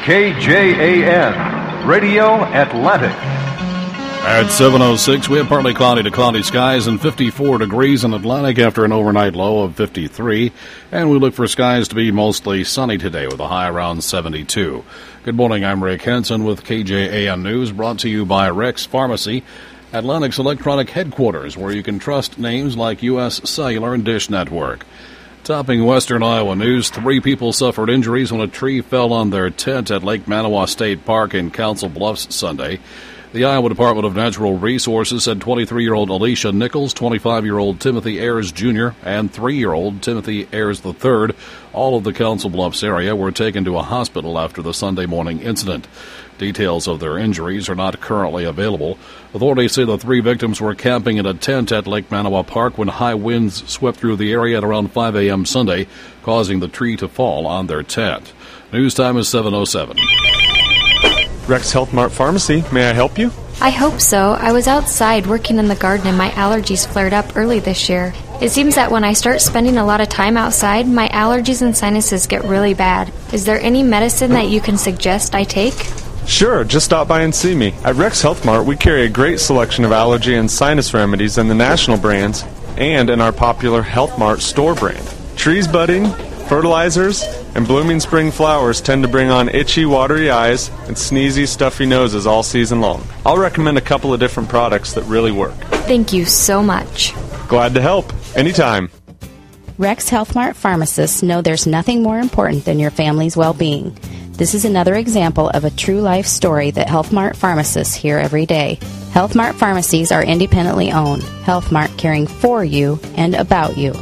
KJAN, Radio Atlantic. At 7:06, we have partly cloudy to cloudy skies and 54 degrees in Atlantic after an overnight low of 53. And we look for skies to be mostly sunny today with a high around 72. Good morning, I'm Rick Henson with KJAN News, brought to you by Rex Pharmacy, Atlantic's electronic headquarters, where you can trust names like U.S. Cellular and Dish Network. Topping Western Iowa news, 3 people suffered injuries when a tree fell on their tent at Lake Manawa State Park in Council Bluffs Sunday. The Iowa Department of Natural Resources said 23-year-old Alicia Nichols, 25-year-old Timothy Ayers Jr., and 3-year-old Timothy Ayers III, all of the Council Bluffs area, were taken to a hospital after the Sunday morning incident. Details of their injuries are not currently available. Authorities say the 3 victims were camping in a tent at Lake Manawa Park when high winds swept through the area at around 5 a.m. Sunday, causing the tree to fall on their tent. News time is 7:07. Rex Health Mart Pharmacy, may I help you? I hope so. I was outside working in the garden and my allergies flared up early this year. It seems that when I start spending a lot of time outside, my allergies and sinuses get really bad. Is there any medicine that you can suggest I take? Sure, just stop by and see me. At Rex Health Mart, we carry a great selection of allergy and sinus remedies in the national brands and in our popular Health Mart store brand. Trees budding, fertilizers, and blooming spring flowers tend to bring on itchy, watery eyes and sneezy, stuffy noses all season long. I'll recommend a couple of different products that really work. Thank you so much. Glad to help. Anytime. Rex Health Mart pharmacists know there's nothing more important than your family's well-being. This is another example of a true life story that Health Mart pharmacists hear every day. Health Mart pharmacies are independently owned. Health Mart caring for you and about you.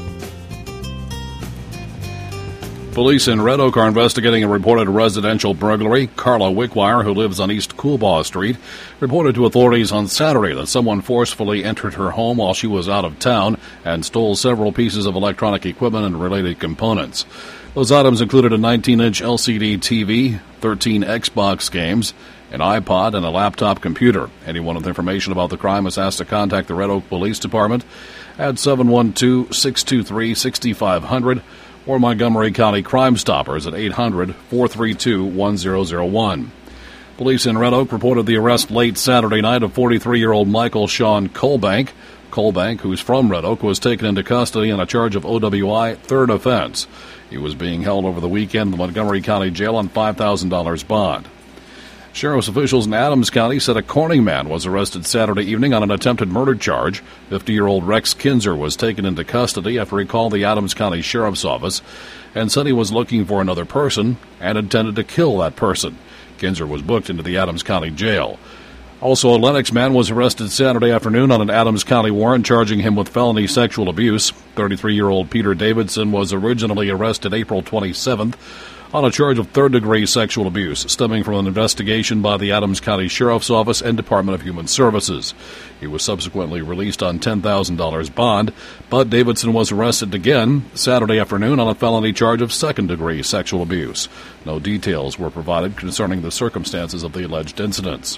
Police in Red Oak are investigating a reported residential burglary. Carla Wickwire, who lives on East Coolbaugh Street, reported to authorities on Saturday that someone forcefully entered her home while she was out of town and stole several pieces of electronic equipment and related components. Those items included a 19-inch LCD TV, 13 Xbox games, an iPod, and a laptop computer. Anyone with information about the crime is asked to contact the Red Oak Police Department at 712-623-6500 or Montgomery County Crime Stoppers at 800-432-1001. Police in Red Oak reported the arrest late Saturday night of 43-year-old Michael Sean Colbank. Colbank, who's from Red Oak, was taken into custody on a charge of OWI, third offense. He was being held over the weekend in the Montgomery County Jail on $5,000 bond. Sheriff's officials in Adams County said a Corning man was arrested Saturday evening on an attempted murder charge. 50-year-old Rex Kinzer was taken into custody after he called the Adams County Sheriff's Office and said he was looking for another person and intended to kill that person. Kinzer was booked into the Adams County Jail. Also, a Lenox man was arrested Saturday afternoon on an Adams County warrant charging him with felony sexual abuse. 33-year-old Peter Davidson was originally arrested April 27th on a charge of third-degree sexual abuse stemming from an investigation by the Adams County Sheriff's Office and Department of Human Services. He was subsequently released on $10,000 bond, but Davidson was arrested again Saturday afternoon on a felony charge of second-degree sexual abuse. No details were provided concerning the circumstances of the alleged incidents.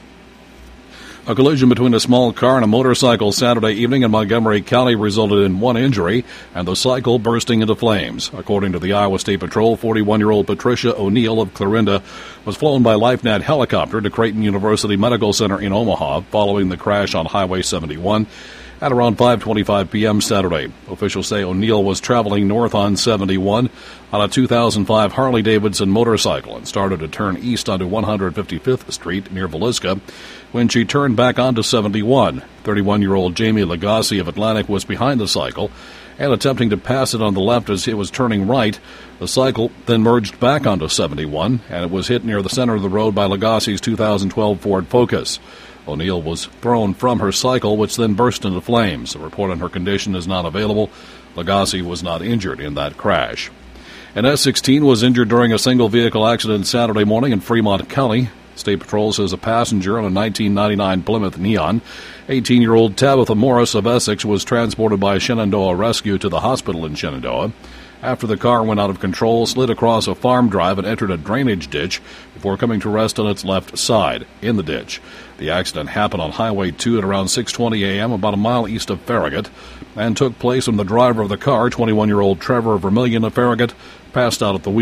A collision between a small car and a motorcycle Saturday evening in Montgomery County resulted in 1 injury and the cycle bursting into flames. According to the Iowa State Patrol, 41-year-old Patricia O'Neill of Clarinda was flown by LifeNet helicopter to Creighton University Medical Center in Omaha following the crash on Highway 71 at around 5:25 p.m. Saturday. Officials say O'Neill was traveling north on 71 on a 2005 Harley-Davidson motorcycle and started to turn east onto 155th Street near Villisca when she turned back onto 71. 31-year-old Jamie Lagasse of Atlantic was behind the cycle and attempting to pass it on the left as it was turning right. The cycle then merged back onto 71, and it was hit near the center of the road by Lagasse's 2012 Ford Focus. O'Neill was thrown from her cycle, which then burst into flames. A report on her condition is not available. Lagasse was not injured in that crash. An S-16 was injured during a single-vehicle accident Saturday morning in Fremont County. State Patrol says a passenger on a 1999 Plymouth Neon, 18-year-old Tabitha Morris of Essex, was transported by Shenandoah Rescue to the hospital in Shenandoah after the car went out of control, slid across a farm drive, and entered a drainage ditch before coming to rest on its left side in the ditch. The accident happened on Highway 2 at around 6:20 a.m., about a mile east of Farragut, and took place when the driver of the car, 21-year-old Trevor Vermillion of Farragut, passed out at the wheel.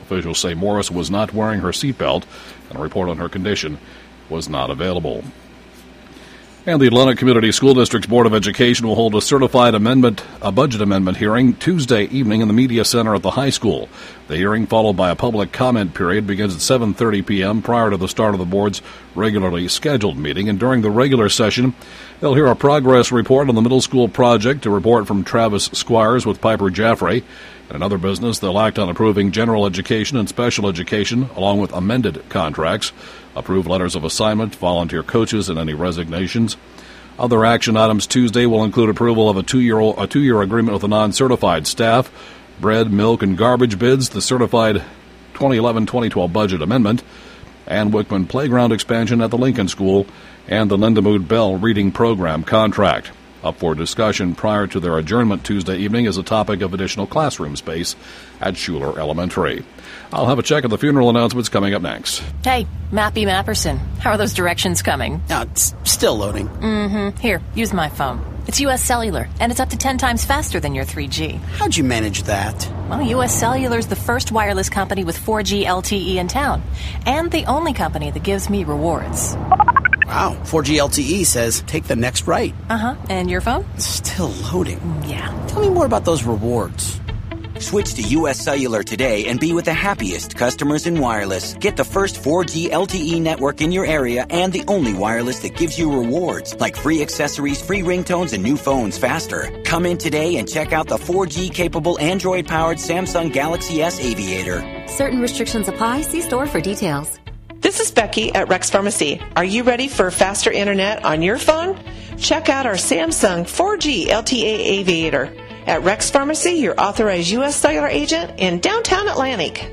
Officials say Morris was not wearing her seatbelt, and a report on her condition was not available. And the Atlantic Community School District's Board of Education will hold a budget amendment hearing Tuesday evening in the Media Center at the high school. The hearing, followed by a public comment period, begins at 7:30 p.m. prior to the start of the board's regularly scheduled meeting. And during the regular session, they'll hear a progress report on the middle school project, a report from Travis Squires with Piper Jaffray. In another business, they'll act on approving general education and special education, along with amended contracts, approve letters of assignment, volunteer coaches, and any resignations. Other action items Tuesday will include approval of a two-year agreement with the non-certified staff, bread, milk, and garbage bids, the certified 2011-2012 budget amendment, and Wickman Playground expansion at the Lincoln School, and the Lindamood Bell reading program contract. Up for discussion prior to their adjournment Tuesday evening is a topic of additional classroom space at Schuler Elementary. I'll have a check of the funeral announcements coming up next. Hey, Mappy Mapperson, how are those directions coming? It's still loading. Here, use my phone. It's U.S. Cellular, and it's up to 10 times faster than your 3G. How'd you manage that? Well, U.S. Cellular's the first wireless company with 4G LTE in town, and the only company that gives me rewards. Wow, 4G LTE says take the next right. And your phone? Still loading. Yeah. Tell me more about those rewards. Switch to U.S. Cellular today and be with the happiest customers in wireless. Get the first 4G LTE network in your area and the only wireless that gives you rewards like free accessories, free ringtones, and new phones faster. Come in today and check out the 4G-capable Android-powered Samsung Galaxy S Aviator. Certain restrictions apply. See store for details. This is Becky at Rex Pharmacy. Are you ready for faster internet on your phone? Check out our Samsung 4G LTE Aviator at Rex Pharmacy, your authorized U.S. Cellular agent in downtown Atlantic.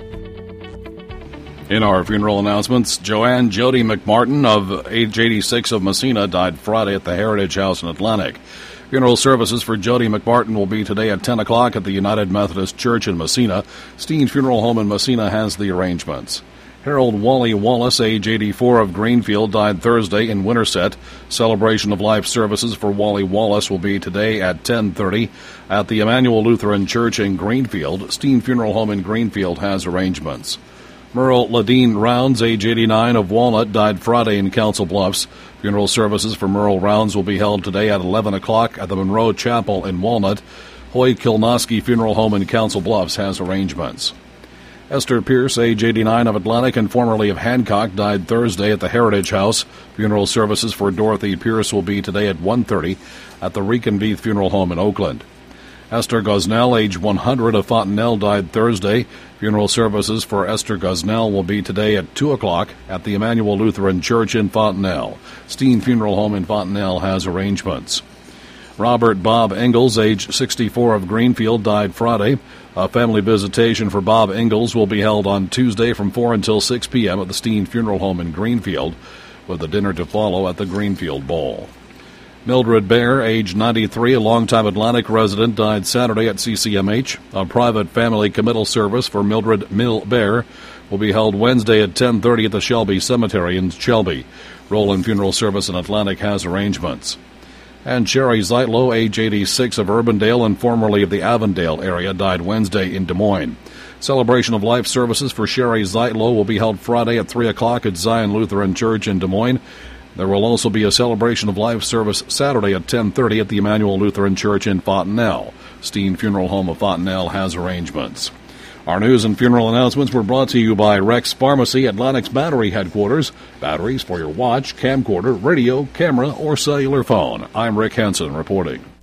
In our funeral announcements, Joanne Jody McMartin of age 86 of Messina died Friday at the Heritage House in Atlantic. Funeral services for Jody McMartin will be today at 10 o'clock at the United Methodist Church in Messina. Steen Funeral Home in Messina has the arrangements. Harold Wally Wallace, age 84 of Greenfield, died Thursday in Winterset. Celebration of life services for Wally Wallace will be today at 10:30 at the Emmanuel Lutheran Church in Greenfield. Steen Funeral Home in Greenfield has arrangements. Merle Ladine Rounds, age 89 of Walnut, died Friday in Council Bluffs. Funeral services for Merle Rounds will be held today at 11 o'clock at the Monroe Chapel in Walnut. Hoy Kilnoski Funeral Home in Council Bluffs has arrangements. Esther Pierce, age 89 of Atlantic and formerly of Hancock, died Thursday at the Heritage House. Funeral services for Dorothy Pierce will be today at 1:30 at the Reconbeath Funeral Home in Oakland. Esther Gosnell, age 100 of Fontenelle, died Thursday. Funeral services for Esther Gosnell will be today at 2 o'clock at the Emmanuel Lutheran Church in Fontenelle. Steen Funeral Home in Fontenelle has arrangements. Robert Bob Ingalls, age 64 of Greenfield, died Friday. A family visitation for Bob Ingalls will be held on Tuesday from 4 until 6 p.m. at the Steen Funeral Home in Greenfield, with a dinner to follow at the Greenfield Bowl. Mildred Bear, age 93, a longtime Atlantic resident, died Saturday at CCMH. A private family committal service for Mildred Mill Bear will be held Wednesday at 10:30 at the Shelby Cemetery in Shelby. Roll-in funeral service in Atlantic has arrangements. And Sherry Zeitlow, age 86 of Urbandale and formerly of the Avondale area, died Wednesday in Des Moines. Celebration of life services for Sherry Zeitlow will be held Friday at 3 o'clock at Zion Lutheran Church in Des Moines. There will also be a celebration of life service Saturday at 10:30 at the Emmanuel Lutheran Church in Fontenelle. Steen Funeral Home of Fontenelle has arrangements. Our news and funeral announcements were brought to you by Rex Pharmacy, Atlantic's battery headquarters. Batteries for your watch, camcorder, radio, camera, or cellular phone. I'm Rick Henson reporting.